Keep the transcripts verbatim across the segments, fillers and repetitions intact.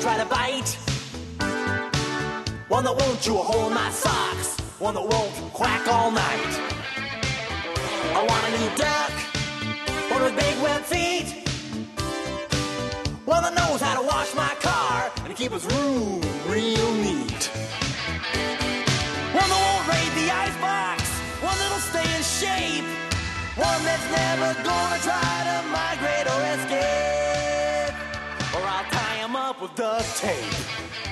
try to bite. One that won't chew a hole in my socks. One that won't quack all night. I want a new duck. One with big web feet. One that knows how to wash my car and keep his room real neat. One that won't raid the icebox. One that'll stay in shape. One that's never gonna try to migrate or escape. Or I'll tie him up with duct tape.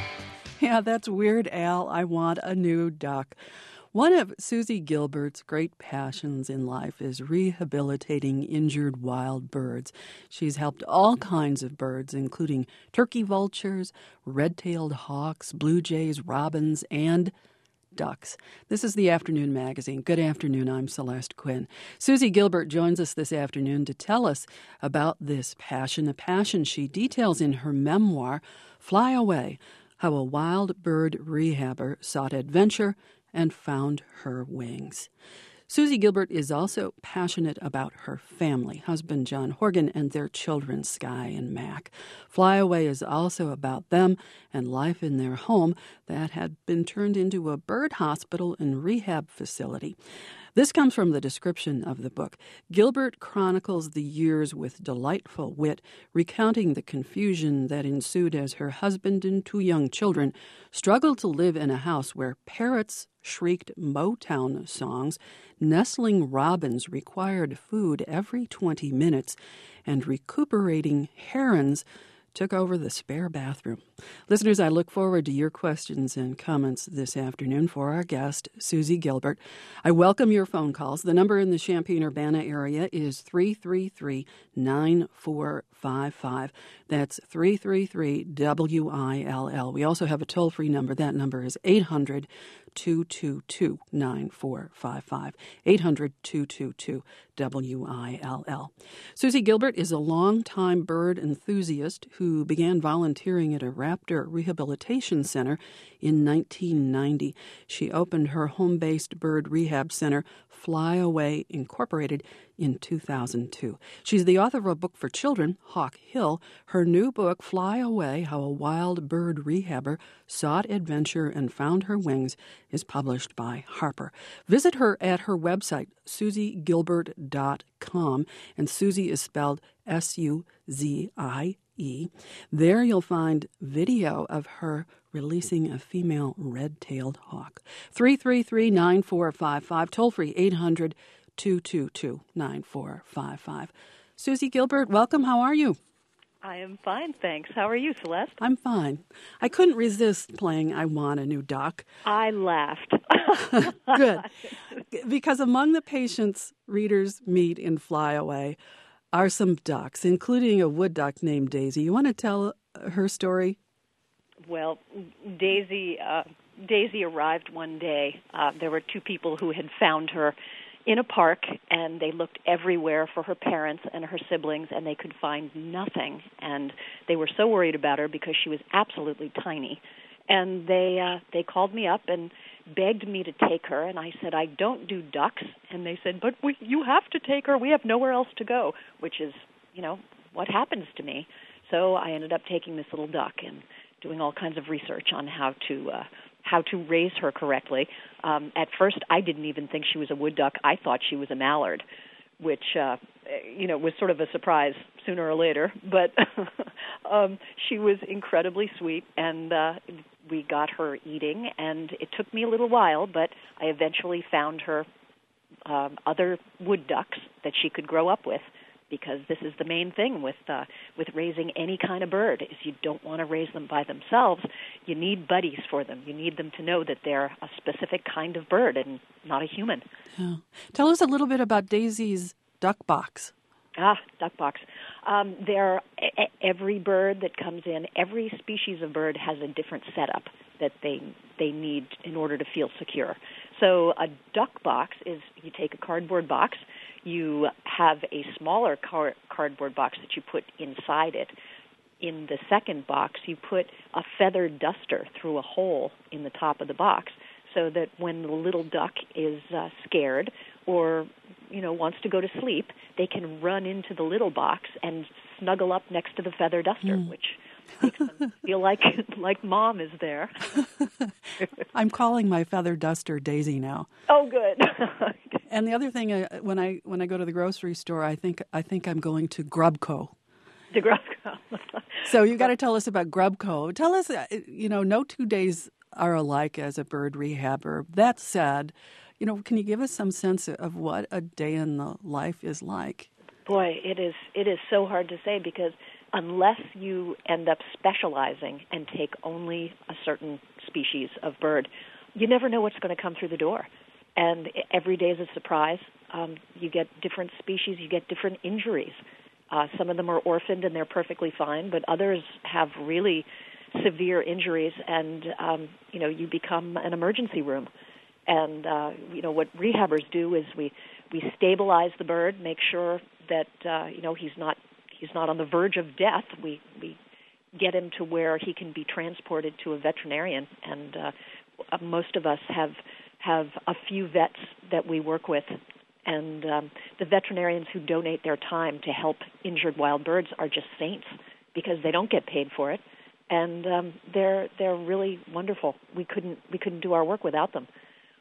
Yeah, that's Weird Al, I Want a New Duck. One of Susie Gilbert's great passions in life is rehabilitating injured wild birds. She's helped all kinds of birds, including turkey vultures, red-tailed hawks, blue jays, robins, and ducks. This is the Afternoon Magazine. Good afternoon, I'm Celeste Quinn. Susie Gilbert joins us this afternoon to tell us about this passion, a passion she details in her memoir, Fly Away, How a Wild Bird Rehabber Sought Adventure and Found Her Wings. Susie Gilbert is also passionate about her family, husband John Horgan and their children Sky and Mac. Fly Away is also about them and life in their home that had been turned into a bird hospital and rehab facility. This comes from the description of the book. Gilbert chronicles the years with delightful wit, recounting the confusion that ensued as her husband and two young children struggled to live in a house where parrots shrieked Motown songs, nestling robins required food every twenty minutes, and recuperating herons took over the spare bathroom. Listeners, I look forward to your questions and comments this afternoon for our guest, Susie Gilbert. I welcome your phone calls. The number in the Champaign-Urbana area is three three three, nine four five five. That's three three three W I L L. We also have a toll-free number. That number is eight hundred, two two two, nine four five five. eight hundred, two two two, W I L L. Susie Gilbert is a longtime bird enthusiast who began volunteering at a raptor rehabilitation center in nineteen ninety. She opened her home-based bird rehab center, Fly Away Incorporated, in two thousand two. She's the author of a book for children, Hawk Hill. Her new book, Fly Away, How a Wild Bird Rehabber Sought Adventure and Found Her Wings, is published by Harper. Visit her at her website, susie gilbert dot com, and Susie is spelled S U Z I E. There you'll find video of her releasing a female red-tailed hawk. three three three, nine four five five, toll-free eight hundred, two two two, nine four five five. Susie Gilbert, welcome. How are you? I am fine, thanks. How are you, Celeste? I'm fine. I couldn't resist playing I Want a New Duck. I laughed. Good. Because among the patients readers meet in Fly Away are some ducks, including a wood duck named Daisy. You want to tell her story? Well, Daisy uh, Daisy arrived one day. Uh, there were two people who had found her in a park, and they looked everywhere for her parents and her siblings, and they could find nothing. And they were so worried about her because she was absolutely tiny. And they uh, they called me up and begged me to take her, and I said, I don't do ducks. And they said, but we, you have to take her. We have nowhere else to go, which is, you know, what happens to me. So I ended up taking this little duck and doing all kinds of research on how to uh, how to raise her correctly. Um, at first, I didn't even think she was a wood duck. I thought she was a mallard, which, uh, you know, was sort of a surprise sooner or later. But um, she was incredibly sweet, and uh, we got her eating, and it took me a little while, but I eventually found her um, other wood ducks that she could grow up with, because this is the main thing with uh, with raising any kind of bird, is you don't want to raise them by themselves. You need buddies for them. You need them to know that they're a specific kind of bird and not a human. Yeah. Tell us a little bit about Daisy's duck box. Ah, duck box. Um, there, every bird that comes in, every species of bird has a different setup that they they need in order to feel secure. So a duck box is, you take a cardboard box, you have a smaller car- cardboard box that you put inside it. In the second box, you put a feather duster through a hole in the top of the box, so that when the little duck is uh, scared or, you know, wants to go to sleep, they can run into the little box and snuggle up next to the feather duster, mm. which Makes them feel like like mom is there. I'm calling my feather duster Daisy now. Oh, good. And the other thing, uh, when I when I go to the grocery store, I think I think I'm going to Grubco. The Grubco. So you got to tell us about Grubco. Tell us, uh, you know, no two days are alike as a bird rehabber. That said, you know, can you give us some sense of what a day in the life is like? Boy, it is it is so hard to say because unless you end up specializing and take only a certain species of bird, you never know what's going to come through the door. And every day is a surprise. Um, you get different species, you get different injuries. Uh, some of them are orphaned and they're perfectly fine, but others have really severe injuries, and um, you know, you become an emergency room. And uh, you know what rehabbers do is we we stabilize the bird, make sure that uh, you know he's not he's not on the verge of death. We we get him to where he can be transported to a veterinarian, and uh, most of us have have a few vets that we work with. And um, the veterinarians who donate their time to help injured wild birds are just saints because they don't get paid for it, and um, they're they're really wonderful. We couldn't we couldn't do our work without them.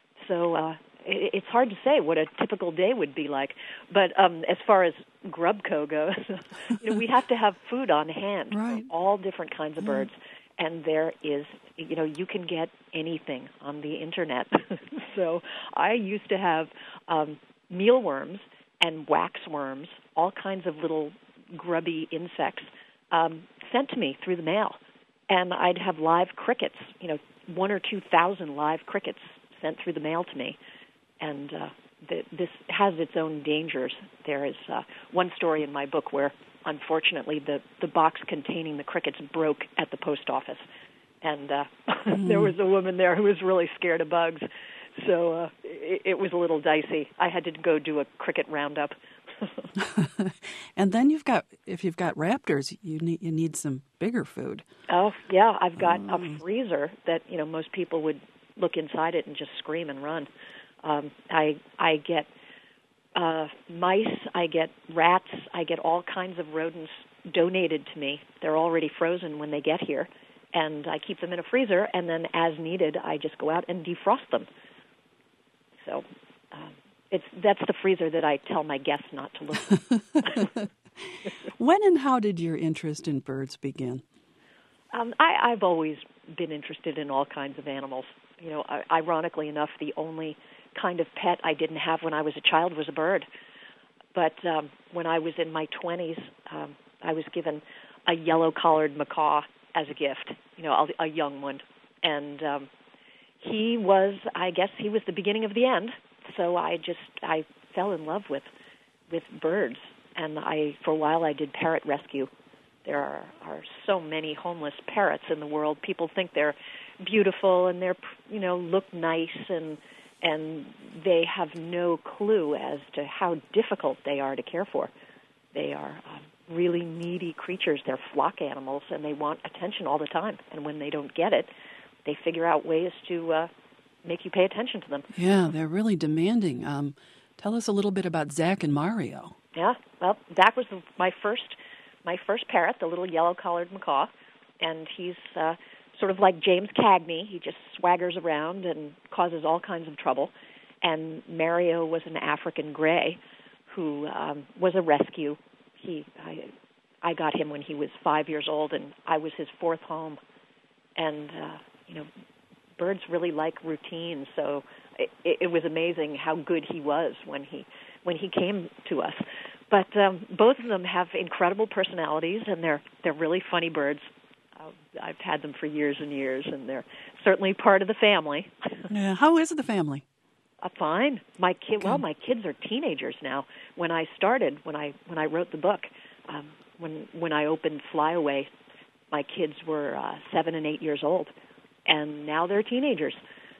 So uh, it, it's hard to say what a typical day would be like. But um, as far as Grubco goes, you know, we have to have food on hand right. for all different kinds of birds. And there is, you know, you can get anything on the internet. So I used to have um, mealworms and waxworms, all kinds of little grubby insects, um, sent to me through the mail. And I'd have live crickets, you know, one or two thousand live crickets sent through the mail to me. And uh, the, this has its own dangers. There is uh, one story in my book where, unfortunately, the, the box containing the crickets broke at the post office. And uh, mm. there was a woman there who was really scared of bugs. So uh, it, it was a little dicey. I had to go do a cricket roundup. And then you've got, if you've got raptors, you need you need some bigger food. Oh, yeah. I've got um. a freezer that, you know, most people would look inside it and just scream and run. Um, I I get uh, mice, I get rats, I get all kinds of rodents donated to me. They're already frozen when they get here, and I keep them in a freezer, and then as needed, I just go out and defrost them. So um, it's that's the freezer that I tell my guests not to look at. When and how did your interest in birds begin? Um, I, I've always been interested in all kinds of animals. You know, ironically enough, the only kind of pet I didn't have when I was a child was a bird. But um, when I was in my twenties, um, I was given a yellow-collared macaw as a gift, you know, a, a young one. And um, he was, I guess, he was the beginning of the end. So I just, I fell in love with with birds. And I, for a while, I did parrot rescue. There are, are so many homeless parrots in the world. People think they're beautiful and they're, you know, look nice, and and they have no clue as to how difficult they are to care for. They are um, really needy creatures. They're flock animals, and they want attention all the time. And when they don't get it, they figure out ways to uh, make you pay attention to them. Yeah, they're really demanding. Um, tell us a little bit about Zach and Mario. Yeah, well, Zach was my first my first parrot, the little yellow-collared macaw, and he's uh, sort of like James Cagney. He just swaggers around and causes all kinds of trouble. And Mario was an African gray who um, was a rescue. He, I, I got him when he was five years old, and I was his fourth home. And uh, you know, birds really like routine, so it, it was amazing how good he was when he when he came to us. But um, both of them have incredible personalities, and they're they're really funny birds. Uh, I've had them for years and years, and they're certainly part of the family. Yeah, how is the family? Uh, fine. My kid. Good. Well, my kids are teenagers now. When I started, when I when I wrote the book, um, when when I opened Flyaway, my kids were uh, seven and eight years old, and now they're teenagers.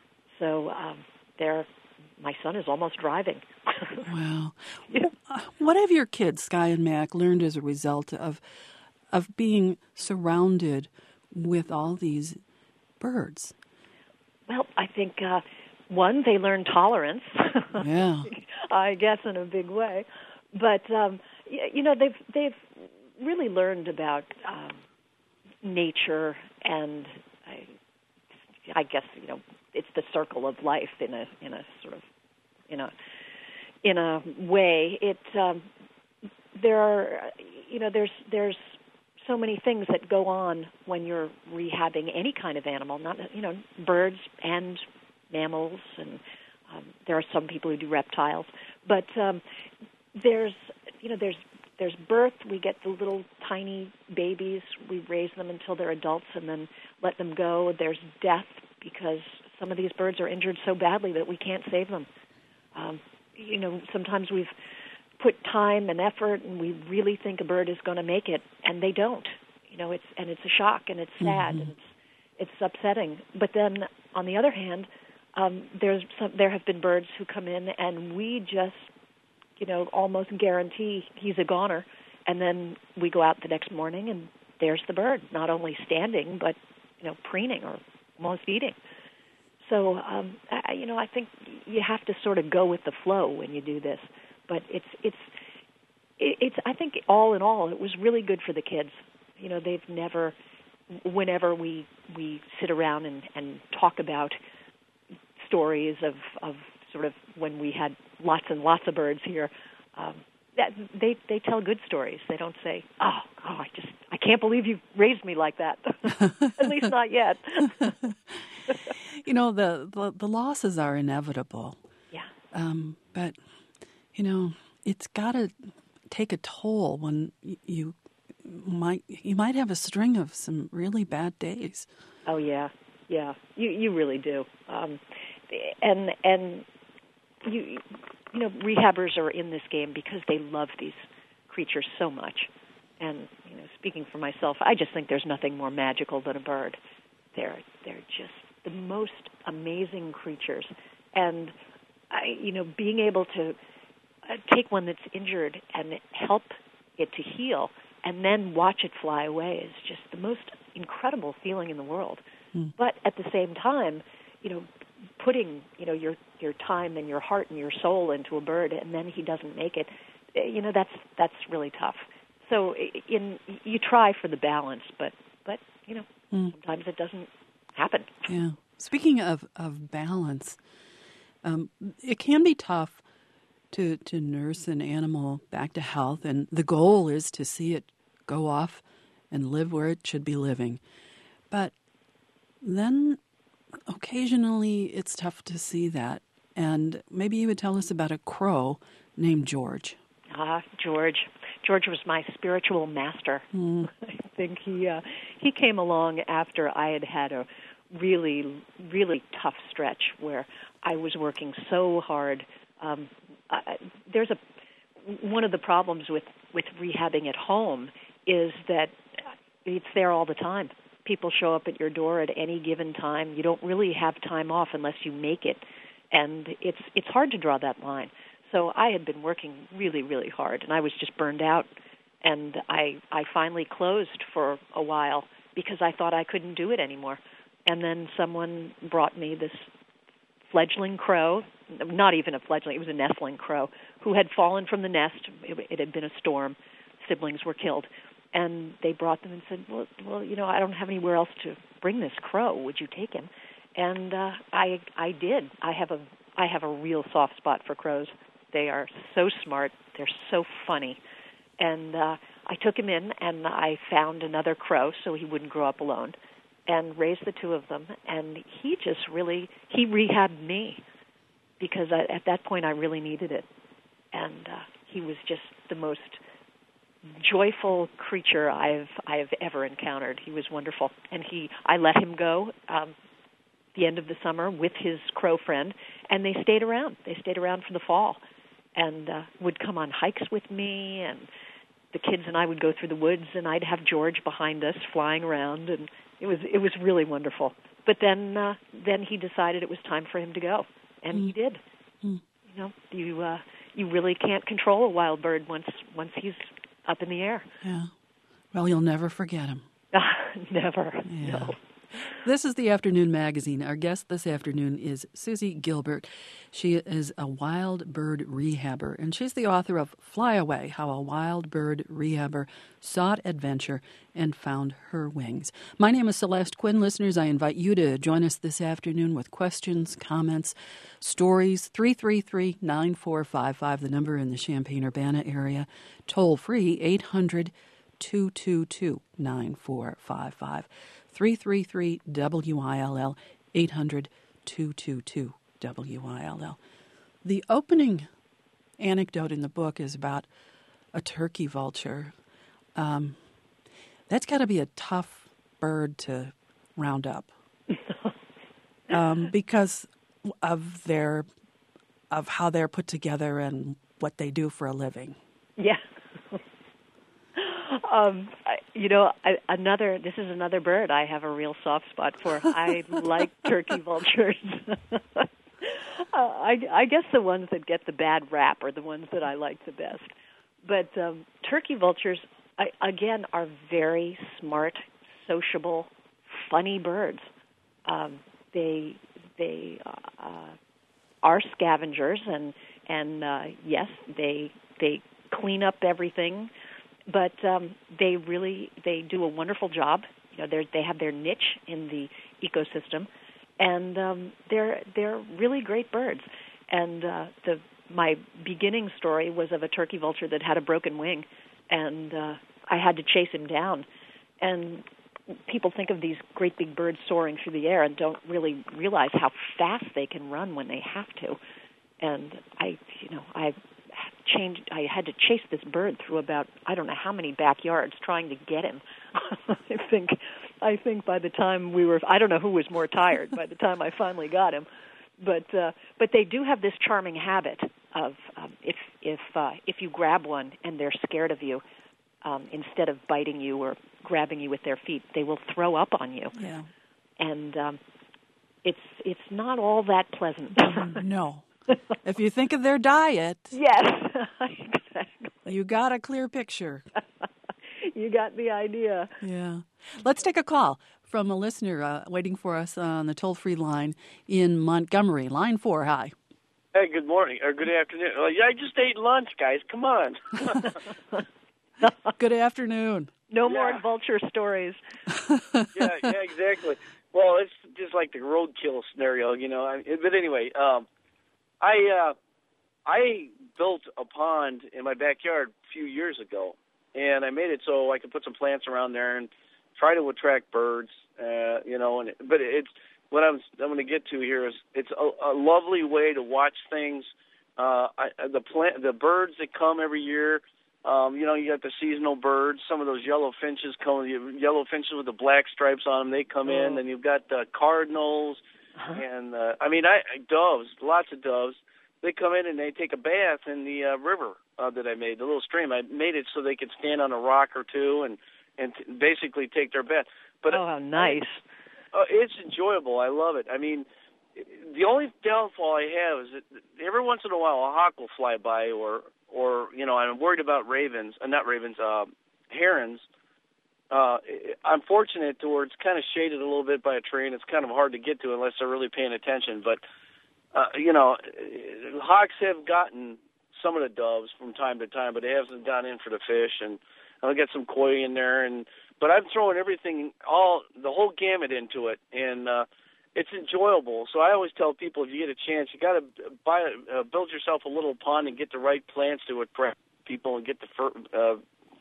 So um, they're. My son is almost driving. Wow. Yeah. What have your kids, Sky and Mac, learned as a result of of being surrounded with all these birds? Well, I think, uh, one, they learn tolerance. Yeah. I guess in a big way. But, um, you know, they've they've really learned about um, nature, and I, I guess you know it's the circle of life in a in a sort of in a in a way. It um, there are you know there's there's so many things that go on when you're rehabbing any kind of animal, not you know birds and mammals, and um, there are some people who do reptiles, but um, there's you know there's there's birth. We get the little tiny babies. We raise them until they're adults and then let them go. There's death because some of these birds are injured so badly that we can't save them. Um, you know, sometimes we've put time and effort, and we really think a bird is going to make it, and they don't. You know, it's and it's a shock, and it's sad, mm-hmm. and it's it's upsetting. But then, on the other hand, um, there's some, there have been birds who come in, and we just, you know, almost guarantee he's a goner, and then we go out the next morning, and there's the bird, not only standing, but you know, preening or almost eating. So, um, I, you know, I think you have to sort of go with the flow when you do this. But it's it's it's. I think all in all, it was really good for the kids. You know, they've never. Whenever we we sit around and, and talk about stories of, of sort of when we had lots and lots of birds here, um, that they they tell good stories. They don't say, "Oh, oh, I just I can't believe you raised me like that." At least not yet. You know, the, the the losses are inevitable. Yeah. Um, but. You know, it's got to take a toll when you might you might have a string of some really bad days. Oh yeah, yeah, you you really do, um, and and you you know rehabbers are in this game because they love these creatures so much, and you know, speaking for myself, I just think there's nothing more magical than a bird. They're they're just the most amazing creatures, and I you know being able to take one that's injured and help it to heal and then watch it fly away is just the most incredible feeling in the world. Mm. But at the same time, you know, putting, you know, your your time and your heart and your soul into a bird and then he doesn't make it, you know, that's that's really tough. So in you try for the balance, but but you know, mm. sometimes it doesn't happen. Yeah. Speaking of, of balance, um, it can be tough to to nurse an animal back to health, and the goal is to see it go off and live where it should be living. But then occasionally it's tough to see that. And maybe you would tell us about a crow named George. Ah, George. George was my spiritual master. Mm. I think he uh, he came along after I had had a really, really tough stretch where I was working so hard. Um, Uh, there's a one of the problems with, with rehabbing at home is that it's there all the time. People show up at your door at any given time. You don't really have time off unless you make it, and it's it's hard to draw that line. So I had been working really, really hard, and I was just burned out, and I I finally closed for a while because I thought I couldn't do it anymore. And then someone brought me this fledgling crow, not even a fledgling, it was a nestling crow, who had fallen from the nest. It, it had been a storm. Siblings were killed. And they brought them and said, well, well, you know, I don't have anywhere else to bring this crow. Would you take him? And uh, I I did. I have a I have a real soft spot for crows. They are so smart. They're so funny. And uh, I took him in, and I found another crow so he wouldn't grow up alone, and raised the two of them, and he just really, he rehabbed me because I, at that point I really needed it. And uh, he was just the most joyful creature I've I've ever encountered. He was wonderful. And he, I let him go um, the end of the summer with his crow friend, and they stayed around. They stayed around for the fall and uh, would come on hikes with me, and the kids and I would go through the woods, and I'd have George behind us flying around, and It was it was really wonderful. But then uh, then he decided it was time for him to go, and mm. he did. Mm. You know, you uh, you really can't control a wild bird once once he's up in the air. Yeah. Well, you'll never forget him. Never. Yeah. No. This is the Afternoon Magazine. Our guest this afternoon is Susie Gilbert. She is a wild bird rehabber, and she's the author of Fly Away, How a Wild Bird Rehabber Sought Adventure and Found Her Wings. My name is Celeste Quinn. Listeners, I invite you to join us this afternoon with questions, comments, stories. three three three, nine four five five, the number in the Champaign-Urbana area. Toll free, eight hundred, two two two, nine four five five. three three three W I L L, eight hundred, two two two, W I L L. The opening anecdote in the book is about a turkey vulture. Um, that's got to be a tough bird to round up um, because of their of how they're put together and what they do for a living. Yeah. Um, I, you know, I, another. This is another bird I have a real soft spot for. I like turkey vultures. uh, I, I guess the ones that get the bad rap are the ones that I like the best. But um, turkey vultures, I, again, are very smart, sociable, funny birds. Um, they they uh, are scavengers, and and uh, yes, they they clean up everything. But um, they really they do a wonderful job. You know, they they have their niche in the ecosystem, and um, they're they're really great birds. And uh, the my beginning story was of a turkey vulture that had a broken wing, and uh, I had to chase him down. And people think of these great big birds soaring through the air and don't really realize how fast they can run when they have to. And I, you know, I. Changed. I had to chase this bird through about I don't know how many backyards trying to get him. I think, I think by the time we were, I don't know who was more tired. By the time I finally got him, but uh, but they do have this charming habit of um, if if uh, if you grab one and they're scared of you, um, instead of biting you or grabbing you with their feet, they will throw up on you. Yeah, and um, it's it's not all that pleasant. No. If you think of their diet, yes, exactly. You got a clear picture. You got the idea. Yeah. Let's take a call from a listener uh, waiting for us on the toll-free line in Montgomery. Line four, hi. Hey, good morning, or good afternoon. Well, yeah, I just ate lunch, guys. Come on. Good afternoon. No yeah. more vulture stories. yeah, yeah, exactly. Well, it's just like the roadkill scenario, you know. I, but anyway, um, I uh, I built a pond in my backyard a few years ago, and I made it so I could put some plants around there and try to attract birds, uh, you know. And but it's what I'm I'm going to get to here is it's a, a lovely way to watch things. Uh, I, the plant, the birds that come every year. Um, you know, you got the seasonal birds. Some of those yellow finches come. Yellow finches with the black stripes on them. They come oh. in, and you've got the cardinals. Uh-huh. And, uh, I mean, I, doves, lots of doves, they come in and they take a bath in the uh, river uh, that I made, the little stream. I made it so they could stand on a rock or two and, and t- basically take their bath. But oh, how nice. Uh, it's enjoyable. I love it. I mean, the only downfall I have is that every once in a while a hawk will fly by or, or you know, I'm worried about ravens, uh, not ravens, uh, herons. Uh, I'm fortunate to where it's kind of shaded a little bit by a tree, and it's kind of hard to get to unless they're really paying attention. But, uh, you know, hawks have gotten some of the doves from time to time, but they haven't gone in for the fish. And I'll get some koi in there. And but I'm throwing everything, all the whole gamut into it, and uh, it's enjoyable. So I always tell people, if you get a chance, you got to buy, uh, build yourself a little pond and get the right plants to attract people and get the fur. Uh,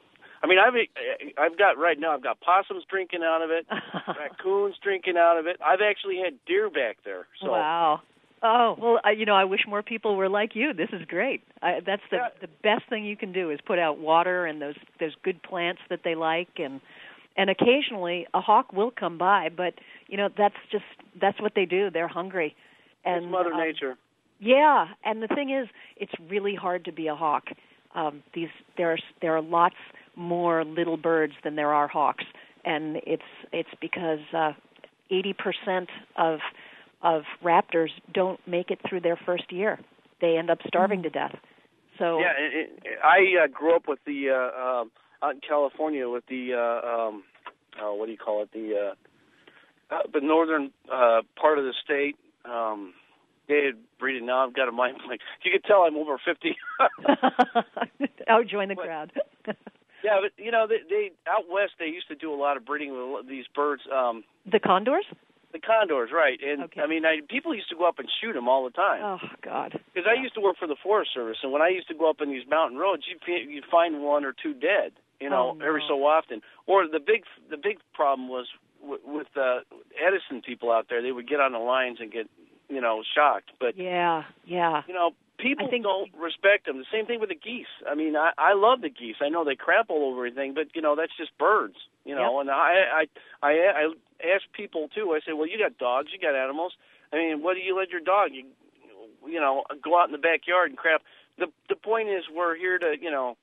I mean, I've I've got right now. I've got possums drinking out of it, raccoons drinking out of it. I've actually had deer back there. So. Wow. Oh well, I, you know, I wish more people were like you. This is great. I, that's the yeah. the best thing you can do is put out water and those those good plants that they like, and and occasionally a hawk will come by. But you know, that's just that's what they do. They're hungry. And it's Mother um, Nature. Yeah, and the thing is, it's really hard to be a hawk. Um, these there are there are lots more little birds than there are hawks, and it's it's because uh, eighty percent of of raptors don't make it through their first year. They end up starving mm-hmm. to death. So yeah, it, it, I uh, grew up with the uh, um, out in California with the uh, um, oh, what do you call it? The uh, uh, the northern uh, part of the state. Um, they had breeding. Now I've got a mind blank. You can tell I'm over fifty. Oh, join the but, crowd. Yeah, but you know, they, they out west they used to do a lot of breeding with these birds. Um, the condors? The condors, right? And okay. I mean, I, people used to go up and shoot them all the time. Oh God! Because yeah. I used to work for the Forest Service, and when I used to go up in these mountain roads, you you'd find one or two dead, you know, oh, no. every so often. Or the big the big problem was w- with the Edison people out there. They would get on the lines and get, you know, shocked. But yeah, yeah. You know, people think, don't respect them. The same thing with the geese. I mean, I, I love the geese. I know they crap all over everything, but you know, that's just birds. You know, yep. and I, I, I, I ask people too. I say, well, you got dogs, you got animals. I mean, what do you let your dog, you, you know, go out in the backyard and crap? The the point is, we're here to, you know.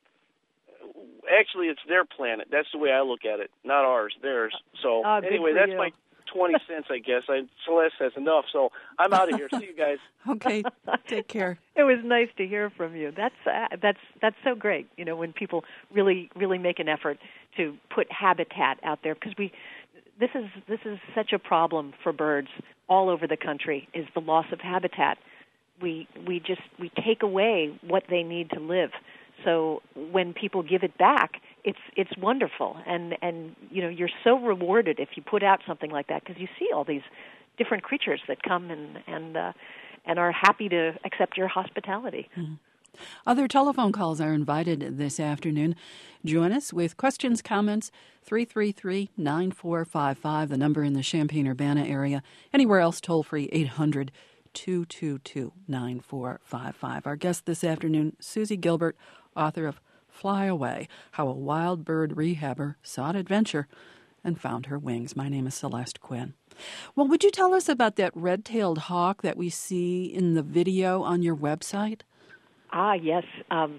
Actually, it's their planet. That's the way I look at it, not ours, theirs. So oh, anyway, that's you. my twenty cents, I guess. I, Celeste has enough, so I'm out of here. See you guys. Okay, take care. It was nice to hear from you. That's uh, that's that's so great. You know, when people really really make an effort to put habitat out there, because we this is this is such a problem for birds all over the country, is the loss of habitat. We we just we take away what they need to live. So when people give it back, it's it's wonderful, and and you know, you're so rewarded if you put out something like that, because you see all these different creatures that come and and uh, and are happy to accept your hospitality. Mm-hmm. Other telephone calls are invited this afternoon. Join us with questions, comments, three three three, nine four five five, the number in the Champaign-Urbana area. Anywhere else, toll free, eight hundred, two two two, nine four five five. Our guest this afternoon, Susie Gilbert, author of Fly Away, How a Wild Bird Rehabber Sought Adventure and Found Her Wings. My name is Celeste Quinn. Well, would you tell us about that red-tailed hawk that we see in the video on your website? Ah, yes. Um,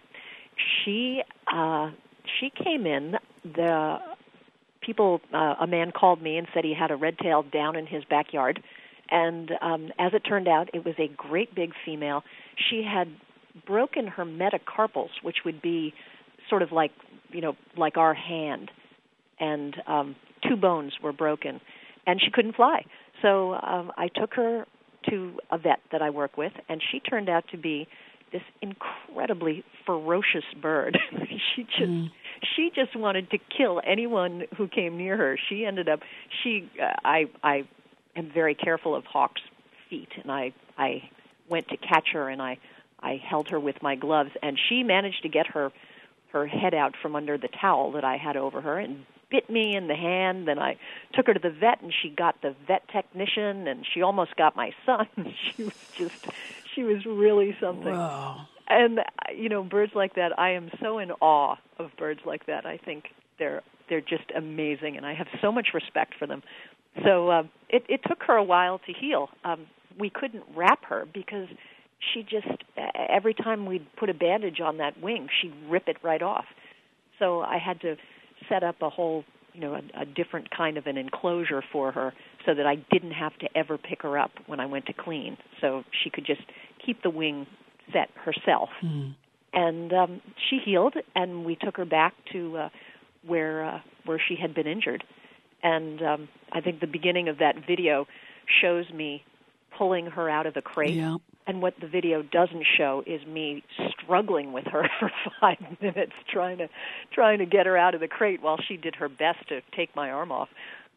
she uh, she came in. The people, uh, a man called me and said he had a red-tailed down in his backyard. And um, as it turned out, it was a great big female. She had broken her metacarpals, which would be sort of like, you know, like our hand. And um, two bones were broken, and she couldn't fly. So um, I took her to a vet that I work with, and she turned out to be this incredibly ferocious bird. she just mm. she just wanted to kill anyone who came near her. She ended up she uh, I I am very careful of hawks' feet, and I I went to catch her, and I I held her with my gloves, and she managed to get her her head out from under the towel that I had over her and bit me in the hand. Then I took her to the vet, and she got the vet technician, and she almost got my son. She was just, she was really something. Wow. And, you know, birds like that, I am so in awe of birds like that. I think they're they're just amazing, and I have so much respect for them. So uh, it, it took her a while to heal. Um, we couldn't wrap her because she just, every time we'd put a bandage on that wing, she'd rip it right off. So I had to set up a whole, you know, a, a different kind of an enclosure for her so that I didn't have to ever pick her up when I went to clean. So she could just keep the wing set herself. Mm. And um, she healed, and we took her back to uh, where uh, where she had been injured. And um, I think the beginning of that video shows me pulling her out of the crate. Yeah. And what the video doesn't show is me struggling with her for five minutes, trying to trying to get her out of the crate while she did her best to take my arm off.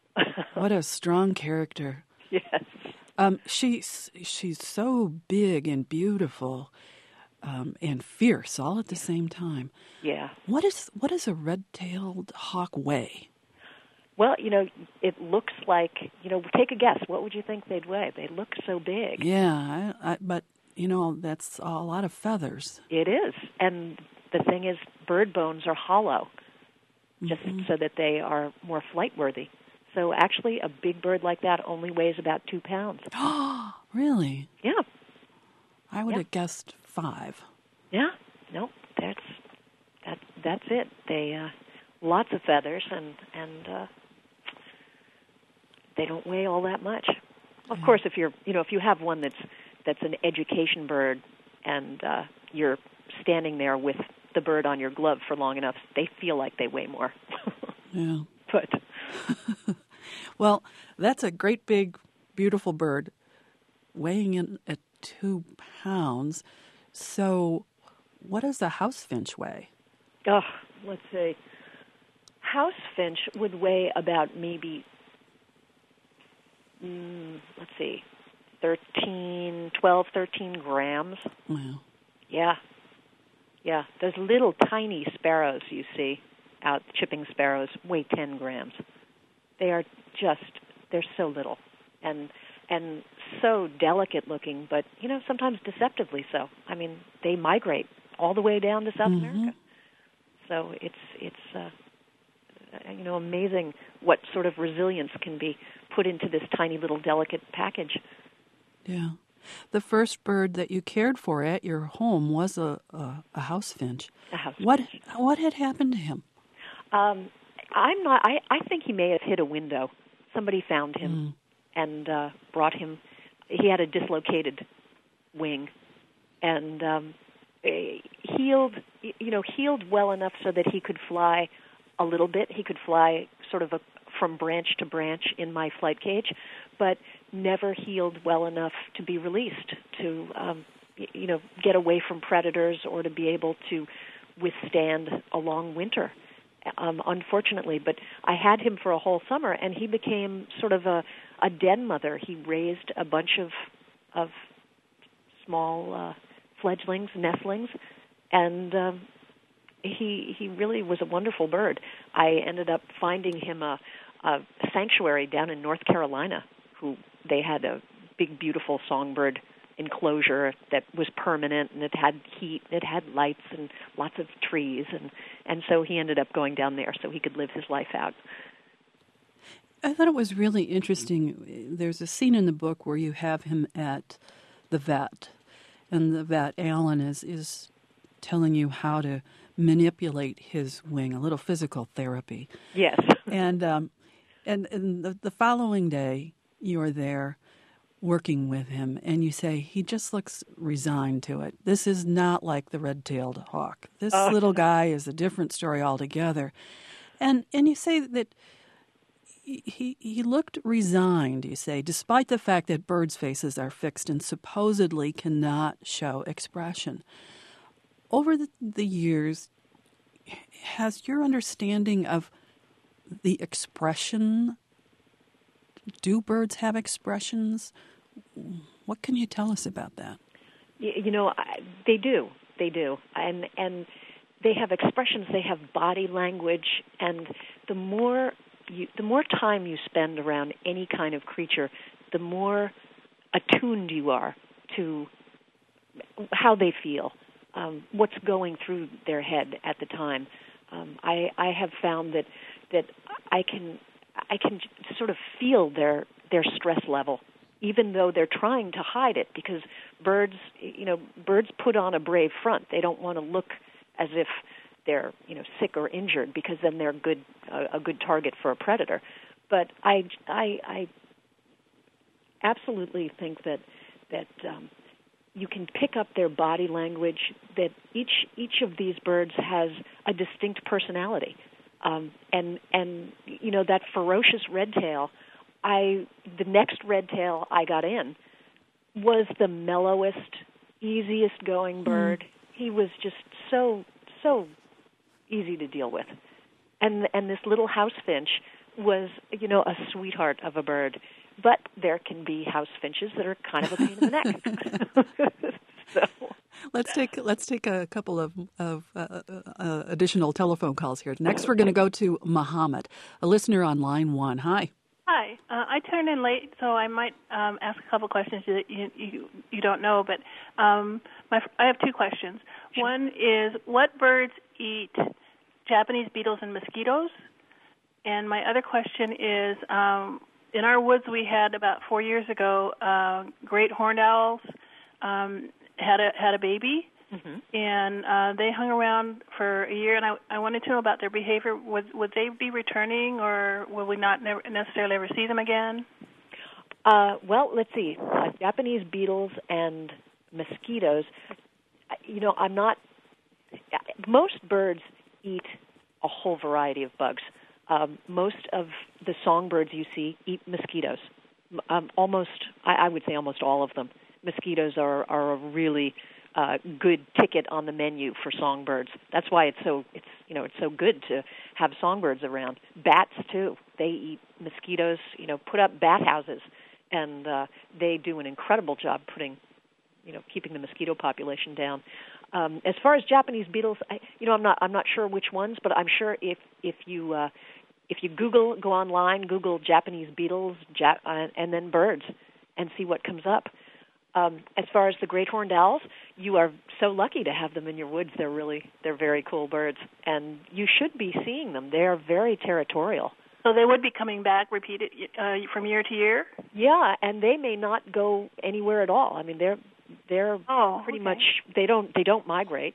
What a strong character! Yes, um, she's she's so big and beautiful, um, and fierce all at the same time. Yeah. What is what does a red-tailed hawk weigh? Well, you know, it looks like, you know, take a guess. What would you think they'd weigh? They look so big. Yeah, I, I, but, you know, that's a lot of feathers. It is. And the thing is, bird bones are hollow, just mm-hmm. so that they are more flight-worthy. So actually, a big bird like that only weighs about two pounds. Oh, really? Yeah. I would yeah. have guessed five. Yeah. Nope. That's that. That's it. They uh, lots of feathers, and and uh, they don't weigh all that much. Of yeah. course, if you're, you know, if you have one that's that's an education bird, and uh, you're standing there with the bird on your glove for long enough, they feel like they weigh more. Yeah. But Well, that's a great big, beautiful bird weighing in at two pounds. So what does a house finch weigh? Oh, let's see. House finch would weigh about maybe, mm, let's see, thirteen, twelve, thirteen grams. Wow. Yeah. Yeah. Those little tiny sparrows you see out, chipping sparrows, weigh ten grams. They are just, they're so little and and so delicate looking, but, you know, sometimes deceptively so. I mean, they migrate all the way down to South Mm-hmm. America. So it's, it's uh, you know, amazing what sort of resilience can be put into this tiny little delicate package. Yeah. The first bird that you cared for at your home was a, a, a house finch. A house what, finch. What had happened to him? Um, I'm not, I, I think he may have hit a window. Somebody found him. Mm. and uh, brought him. He had a dislocated wing, and um, healed, you know, healed well enough so that he could fly a little bit. He could fly sort of a, from branch to branch in my flight cage, but never healed well enough to be released, to, um, you know, get away from predators or to be able to withstand a long winter. Um, unfortunately, but I had him for a whole summer, and he became sort of a, a den mother. He raised a bunch of of small uh, fledglings, nestlings, and um, he he really was a wonderful bird. I ended up finding him a, a sanctuary down in North Carolina. Who they had a big, beautiful songbird enclosure that was permanent, and it had heat, and it had lights and lots of trees, and, and so he ended up going down there so he could live his life out. I thought it was really interesting. There's a scene in the book where you have him at the vet, and the vet, Alan, is, is telling you how to manipulate his wing, a little physical therapy. Yes. and um, and, and the, the following day, you're there working with him, and you say, he just looks resigned to it. This is not like the red-tailed hawk. This Oh. little guy is a different story altogether. And and you say that he he looked resigned, you say, despite the fact that birds' faces are fixed and supposedly cannot show expression. Over the, the years, has your understanding of the expression, do birds have expressions? What can you tell us about that? You know, I, they do. They do. And and they have expressions, they have body language, and the more you, the more time you spend around any kind of creature, the more attuned you are to how they feel, um, what's going through their head at the time. Um, I, I have found that that I can I can sort of feel their their stress level, even though they're trying to hide it, because birds, you know, birds put on a brave front. They don't want to look as if they're, you know, sick or injured, because then they're good uh, a good target for a predator. But I, I, I absolutely think that that um, you can pick up their body language. That each each of these birds has a distinct personality, um, and and you know that ferocious redtail. I the next redtail I got in was the mellowest, easiest going bird. Mm. He was just so so easy to deal with, and and this little house finch was, you know, a sweetheart of a bird. But there can be house finches that are kind of a pain in the neck. So let's take let's take a couple of of uh, uh, additional telephone calls here. Next, we're going to go to Muhammad, a listener on line one. Hi. Hi. Uh, I turned in late, so I might um, ask a couple questions that you you, you don't know. But um, my I have two questions. Sure. One is, what birds eat Japanese beetles and mosquitoes? And my other question is, um, in our woods we had about four years ago, uh, great horned owls um, had a had a baby. Mm-hmm. And uh, they hung around for a year, and I, I wanted to know about their behavior. Would would they be returning, or will we not never necessarily ever see them again? Uh, well, let's see. Uh, Japanese beetles and mosquitoes. You know, I'm not. Most birds eat a whole variety of bugs. um, most of the songbirds you see eat mosquitoes. Um, almost, I, I would say almost all of them. Mosquitoes are, are a really uh, good ticket on the menu for songbirds. That's why it's so it's you know it's so good to have songbirds around. Bats too. They eat mosquitoes. You know, put up bat houses, and uh, they do an incredible job putting, you know, keeping the mosquito population down. Um, as far as Japanese beetles, I, you know, I'm not I'm not sure which ones, but I'm sure if if you uh, if you Google, go online, Google Japanese beetles, ja- uh, and then birds, and see what comes up. Um, as far as the great horned owls, you are so lucky to have them in your woods. They're really they're very cool birds, and you should be seeing them. They are very territorial. So they would be coming back repeated uh, from year to year? Yeah, and they may not go anywhere at all. I mean, they're they're oh, pretty okay. much they don't they don't migrate.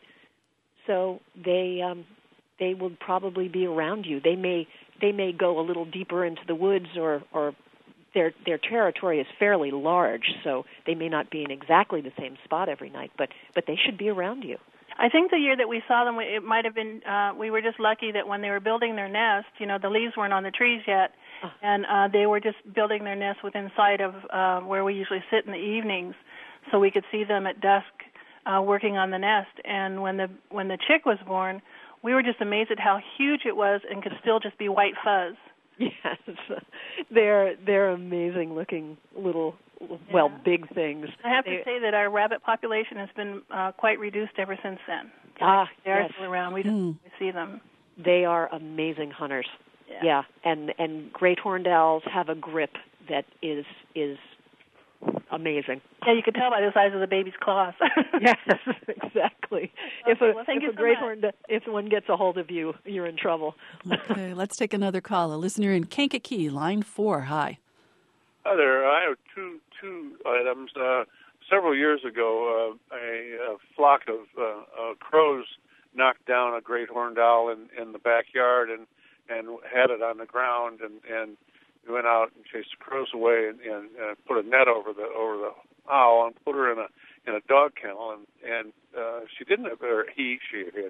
So they um, they will probably be around you. They may they may go a little deeper into the woods, or or their their territory is fairly large, so they may not be in exactly the same spot every night, but but they should be around you. I think the year that we saw them, it might have been, uh, we were just lucky that when they were building their nest, you know, the leaves weren't on the trees yet, uh. and uh, they were just building their nest within sight of uh, where we usually sit in the evenings, so we could see them at dusk uh, working on the nest. And when the when the chick was born, we were just amazed at how huge it was and could still just be white fuzz. Yes, they're they're amazing looking little, well, yeah. big things. I have they, to say that our rabbit population has been uh, quite reduced ever since then. Ah, they are yes. still around. We just mm. see them. They are amazing hunters. Yeah. yeah, and and great horned owls have a grip that is is amazing. Yeah, you can tell by the size of the baby's claws. Yes, exactly. Okay, if a, well, thank if you a so great much. horned if one gets a hold of you, you're in trouble. Okay, let's take another call. A listener in Kankakee, line four. Hi. Hi there. I have two two items. Uh, several years ago, uh, a, a flock of uh, uh, crows knocked down a great horned owl in, in the backyard and, and had it on the ground, and, and we went out and chased the crows away and, and uh, put a net over the over the owl and put her in a in a dog kennel, and and uh, she didn't have, or he she he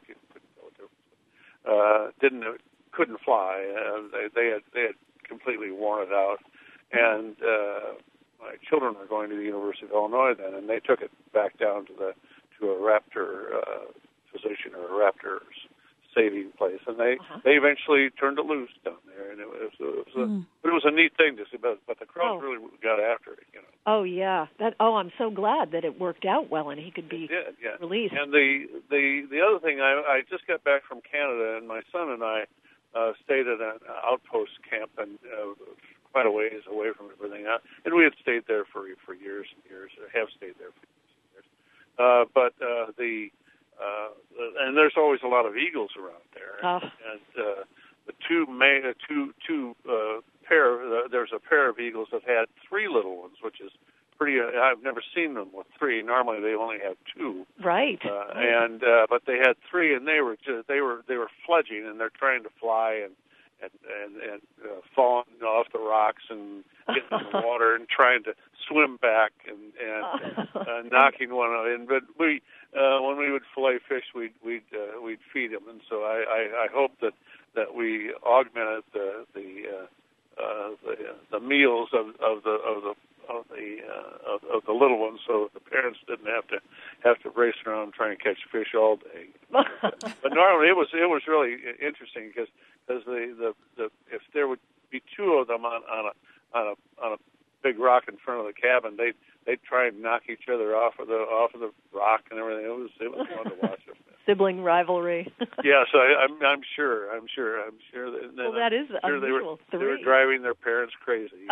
uh, didn't couldn't fly. Uh, they they had they had completely worn it out, and uh, my children were going to the University of Illinois then, and they took it back down to the to a raptor uh, physician or a raptor saving place, and they uh-huh. they eventually turned it loose down there, and it was, it was a, mm. but it was a neat thing to see. But but the crows Oh. really got after it, you know. Oh yeah, that. Oh, I'm so glad that it worked out well and he could be It did, yeah. released. And the the the other thing, I I just got back from Canada, and my son and I uh, stayed at an outpost camp, and uh, quite a ways away from everything, uh, and we had stayed there for for years and years, or have stayed there for years and years. Uh, but uh, the uh, and there's always a lot of eagles around there, Oh. and uh, the two main, uh, two two uh, pair. Uh, there's a pair of eagles that had three little ones, which is pretty. Uh, I've never seen them with three. Normally, they only have two. Right. Uh, and uh, but they had three, and they were just, they were they were fledging, and they're trying to fly and and and, and uh, falling off the rocks and getting in the water and trying to swim back and and uh, knocking one out in. But we uh, when we would fillet fish, we'd we'd uh, we'd feed them, and so I, I, I hope that, that we augmented the the uh, uh, the, the meals of, of the of the of the uh, of, of the little ones, so the parents didn't have to have to race around trying to catch fish all day. But normally it was it was really interesting because because the, the the if there would be two of them on, on a on a on a big rock in front of the cabin, they they'd try and knock each other off of the off of the rock and everything. It was it was fun to watch them. Sibling rivalry. Yes, I, I'm I'm sure I'm sure I'm sure that, Well, that is sure they were unusual. they were Three. driving their parents crazy.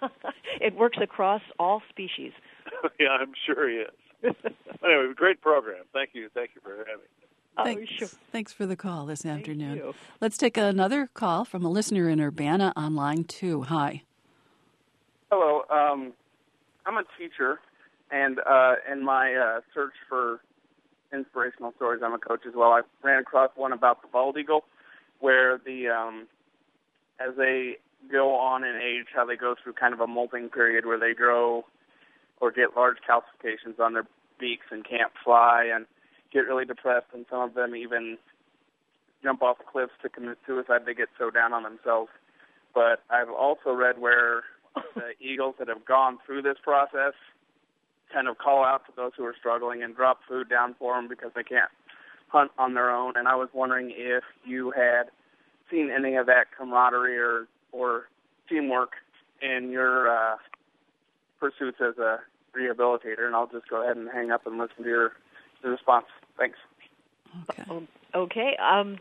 It works across all species. Yeah, I'm sure he is. Anyway, great program. Thank you. Thank you for having me. Oh, Thanks. sure. Thanks for the call this Thank afternoon. you. Let's take another call from a listener in Urbana on line two. Hi. Hello. Um, I'm a teacher, and uh, in my uh, search for inspirational stories, I'm a coach as well. I ran across one about the bald eagle, where the um, as they go on in age, how they go through kind of a molting period where they grow or get large calcifications on their beaks and can't fly and get really depressed, and some of them even jump off cliffs to commit suicide. They get so down on themselves. But I've also read where the eagles that have gone through this process kind of call out to those who are struggling and drop food down for them because they can't hunt on their own. And I was wondering if you had seen any of that camaraderie or, or teamwork in your uh, pursuits as a rehabilitator. And I'll just go ahead and hang up and listen to your, your response. Thanks. Okay. Okay. Um,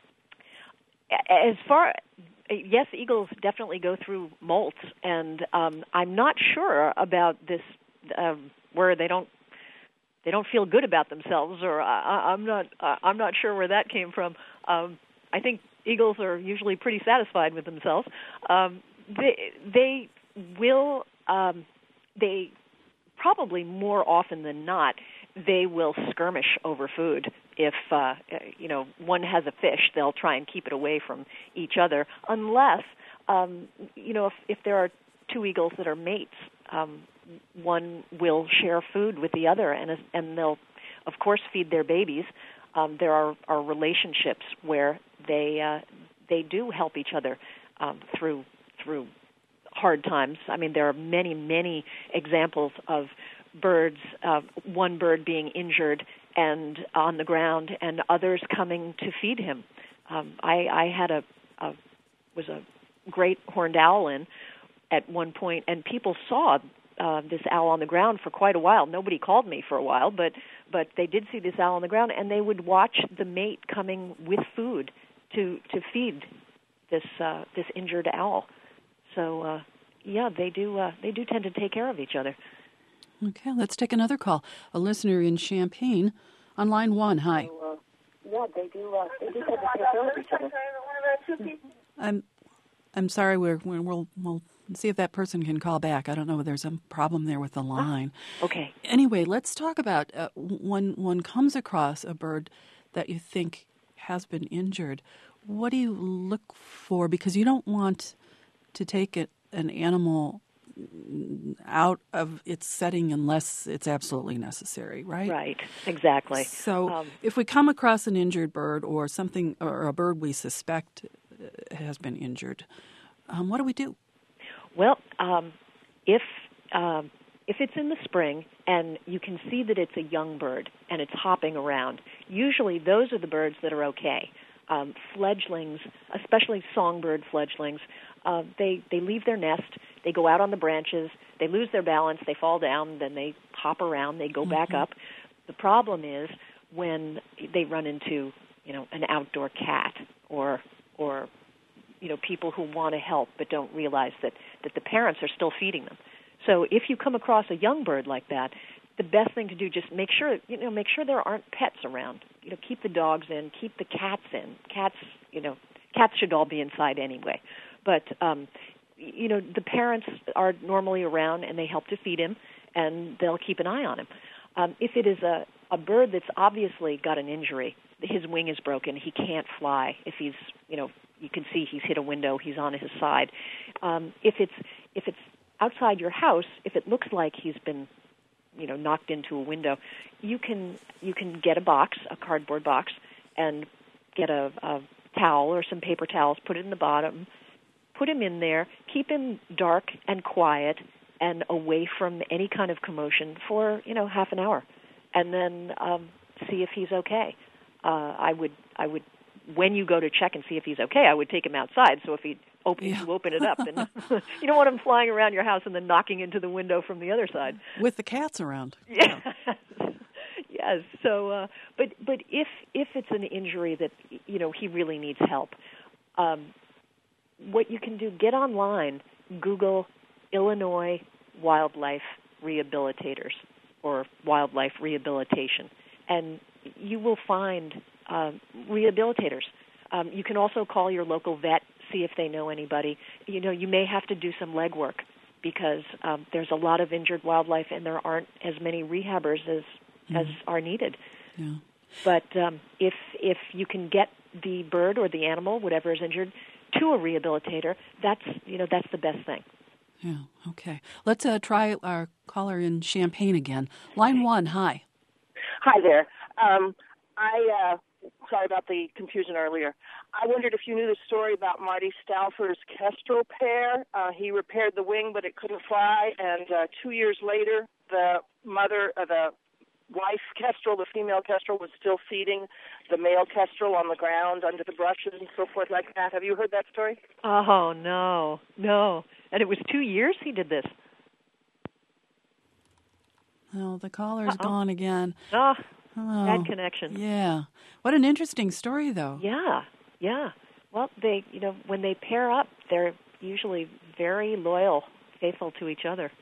as far yes, eagles definitely go through molts, and um, I'm not sure about this um, where they don't they don't feel good about themselves, or I, I'm not uh, I'm not sure where that came from. Um, I think eagles are usually pretty satisfied with themselves. Um, they they will um, they probably more often than not they will skirmish over food. If uh, you know one has a fish, they'll try and keep it away from each other, unless um, you know if, if there are two eagles that are mates, um, one will share food with the other, and and they'll of course feed their babies. Um, there are, are relationships where they uh, they do help each other um, through through hard times. I mean, there are many many examples of birds, uh, one bird being injured and on the ground, and others coming to feed him. Um, I, I had a, a was a great horned owl in at one point, and people saw uh, this owl on the ground for quite a while. Nobody called me for a while, but but they did see this owl on the ground, and they would watch the mate coming with food to to feed this uh, this injured owl. So uh, yeah, they do uh, they do tend to take care of each other. Okay, let's take another call. A listener in Champaign on line one. Hi. So, uh, yeah, they do. Uh, they do tend to take care of each other. I'm, I'm sorry. We're, we're we'll we'll see if that person can call back. I don't know if there's a problem there with the line. Oh, okay. Anyway, let's talk about uh, when one comes across a bird that you think has been injured. What do you look for? Because you don't want to take it, an animal out of its setting unless it's absolutely necessary, right? Right, exactly. So um, if we come across an injured bird or something, or a bird we suspect has been injured, um, what do we do? Well, um, if um, if it's in the spring and you can see that it's a young bird and it's hopping around, usually those are the birds that are okay. Um, fledglings, especially songbird fledglings, uh, they, they leave their nest, they go out on the branches, they lose their balance, they fall down, then they hop around, they go mm-hmm. back up. The problem is when they run into, you know, an outdoor cat or or you know, people who want to help but don't realize that, that the parents are still feeding them. So if you come across a young bird like that, the best thing to do, just make sure, you know, make sure there aren't pets around. You know, keep the dogs in, keep the cats in. Cats, you know, cats should all be inside anyway. But, um, you know, the parents are normally around and they help to feed him, and they'll keep an eye on him. Um, if it is a, a bird that's obviously got an injury, his wing is broken, he can't fly, if he's, you know, you can see he's hit a window, he's on his side. Um, if it's if it's outside your house, if it looks like he's been, you know, knocked into a window, you can you can get a box, a cardboard box, and get a, a towel or some paper towels, put it in the bottom, put him in there, keep him dark and quiet and away from any kind of commotion for, you know, half an hour, and then um, see if he's okay. Uh, I would I would. When you go to check and see if he's okay, I would take him outside. So if he open, yeah. you open it up, and you don't want him flying around your house and then knocking into the window from the other side. With the cats around. Yeah. Yes. So, uh, but but if if it's an injury that, you know, he really needs help, um, what you can do, get online, Google Illinois wildlife rehabilitators or wildlife rehabilitation, and you will find Uh, rehabilitators. Um, you can also call your local vet, see if they know anybody. You know, you may have to do some legwork because um, there's a lot of injured wildlife and there aren't as many rehabbers as mm. as are needed. Yeah. But um, if if you can get the bird or the animal, whatever is injured, to a rehabilitator, that's you know that's the best thing. Yeah. Okay. Let's uh, try our caller in Champaign again. Line one. Hi. Hi there. Um, I uh, sorry about the confusion earlier. I wondered if you knew the story about Marty Stauffer's kestrel pair. Uh, he repaired the wing, but it couldn't fly, and uh, two years later, the mother, uh, the wife kestrel, the female kestrel, was still feeding the male kestrel on the ground under the brushes and so forth like that. Have you heard that story? Oh, no, no. And it was two years he did this. Oh, the caller's Uh-oh. gone again. Oh, oh, bad connection. Yeah. What an interesting story, though. Yeah, yeah. Well, they, you know, when they pair up, they're usually very loyal, faithful to each other.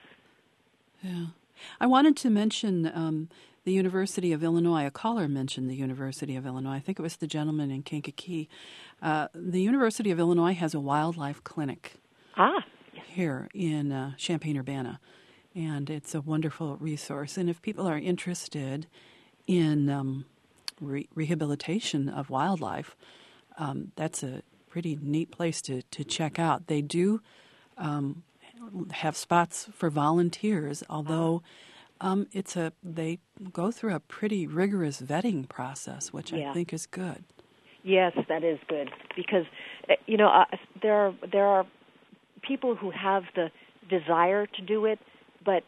Yeah. I wanted to mention um, the University of Illinois. A caller mentioned the University of Illinois. I think it was the gentleman in Kankakee. Uh, the University of Illinois has a wildlife clinic ah. here in uh, Champaign-Urbana, and it's a wonderful resource. And if people are interested in um, re- rehabilitation of wildlife, um, that's a pretty neat place to, to check out. They do um, have spots for volunteers, although um, it's a they go through a pretty rigorous vetting process, which Yeah. I think is good. Yes, that is good because uh, you know uh, there are there are people who have the desire to do it, but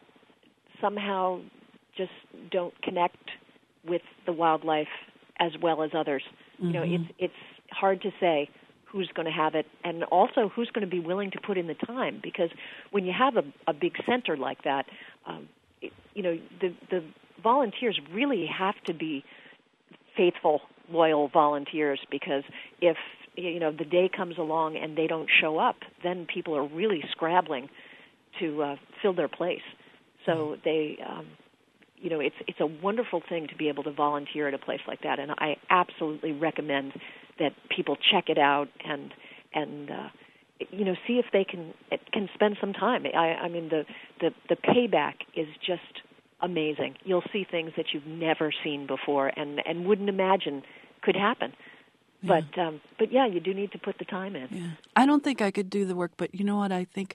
somehow just don't connect with the wildlife as well as others. Mm-hmm. You know, it's it's hard to say who's going to have it, and also who's going to be willing to put in the time. Because when you have a, a big center like that, um, it, you know, the the volunteers really have to be faithful, loyal volunteers. Because if you know the day comes along and they don't show up, then people are really scrabbling to uh, fill their place. So they, um, you know, it's it's a wonderful thing to be able to volunteer at a place like that, and I absolutely recommend that people check it out and and uh, you know see if they can can spend some time. I, I mean the, the the payback is just amazing. You'll see things that you've never seen before and, and wouldn't imagine could happen. Yeah. But um, but yeah, you do need to put the time in. Yeah. I don't think I could do the work, but you know what? I think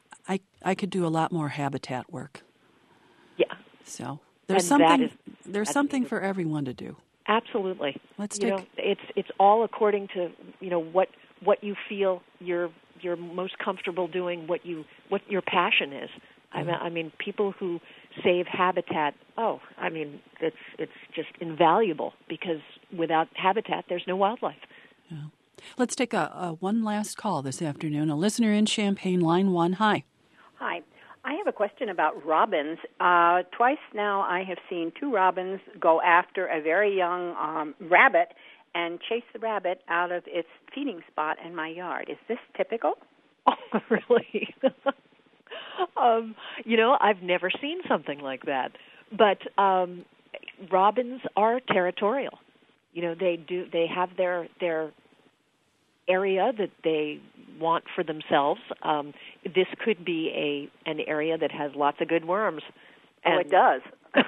I I could do a lot more habitat work. Yeah. So there's and something is, there's something for everyone to do. Absolutely. Let's you take. know, it's it's all according to you know what what you feel you're you're most comfortable doing, what you what your passion is. Mm-hmm. I mean, I mean, people who save habitat. Oh, I mean, it's it's just invaluable because without habitat, there's no wildlife. Yeah. Let's take a, a one last call this afternoon. A listener in Champaign, line one. Hi. Hi. I have a question about robins. Uh, twice now I have seen two robins go after a very young um, rabbit and chase the rabbit out of its feeding spot in my yard. Is this typical? Oh, really? um, you know, I've never seen something like that. But um, robins are territorial. You know, they do. They have their their area that they want for themselves. Um, this could be a an area that has lots of good worms. And oh, it does.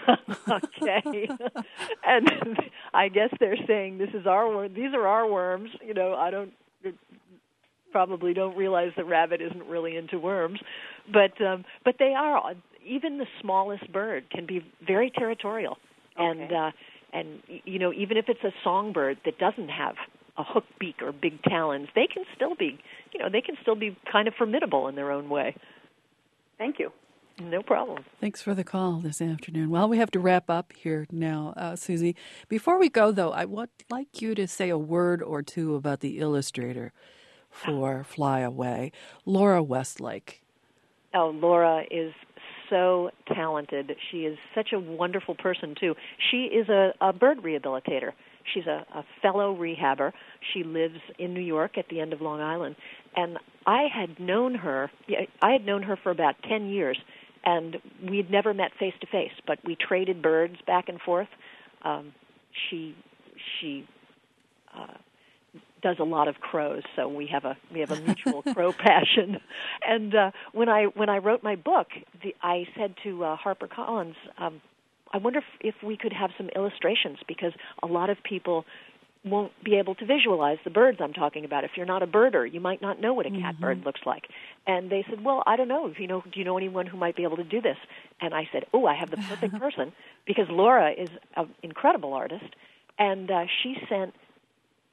Okay. And I guess they're saying this is our worm. These are our worms. You know, I don't probably don't realize the rabbit isn't really into worms, but um, but they are. Even the smallest bird can be very territorial, okay. and uh, and you know even if it's a songbird that doesn't have a hooked beak or big talons, they can still be, you know, they can still be kind of formidable in their own way. Thank you. No problem. Thanks for the call this afternoon. Well, we have to wrap up here now, uh, Susie. Before we go, though, I would like you to say a word or two about the illustrator for Fly Away, Laura Westlake. Oh, Laura is so talented. She is such a wonderful person, too. She is a, a bird rehabilitator. She's a, a fellow rehabber. She lives in New York at the end of Long Island. And I had known her, I had known her for about ten years, and we'd never met face-to-face, but we traded birds back and forth. Um, she she uh, does a lot of crows, so we have a we have a mutual crow passion. And uh, when I when I wrote my book, the, I said to uh, HarperCollins, um, I wonder if, if we could have some illustrations, because a lot of people won't be able to visualize the birds I'm talking about. If you're not a birder, you might not know what a catbird mm-hmm. looks like. And they said, well, I don't know. If you know, do you know anyone who might be able to do this? And I said, oh, I have the perfect person, because Laura is an incredible artist. And uh, she sent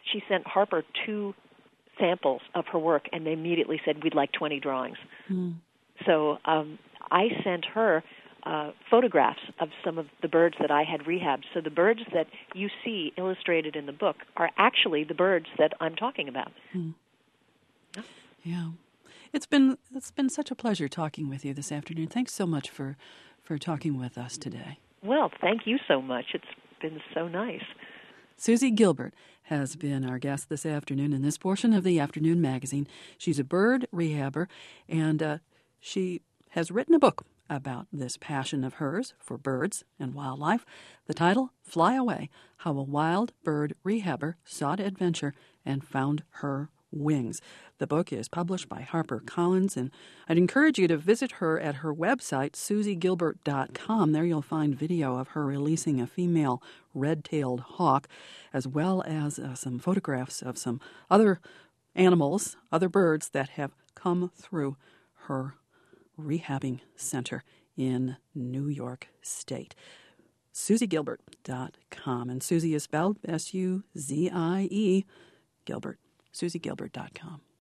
she sent Harper two samples of her work, and they immediately said, we'd like twenty drawings. Mm. So um, I sent her uh, photographs of some of the birds that I had rehabbed. So the birds that you see illustrated in the book are actually the birds that I'm talking about. Mm. Yeah. yeah. It's been it's been such a pleasure talking with you this afternoon. Thanks so much for, for talking with us today. Well, thank you so much. It's been so nice. Susie Gilbert has been our guest this afternoon in this portion of the Afternoon Magazine. She's a bird rehabber, and uh, she has written a book about this passion of hers for birds and wildlife. The title, Fly Away, How a Wild Bird Rehabber Sought Adventure and Found Her Wings. The book is published by HarperCollins, and I'd encourage you to visit her at her website, susie gilbert dot com. There you'll find video of her releasing a female red-tailed hawk, as well as uh, some photographs of some other animals, other birds that have come through her rehabbing center in New York State. susie gilbert dot com. And Susie is spelled S U Z I E, Gilbert. susie gilbert dot com.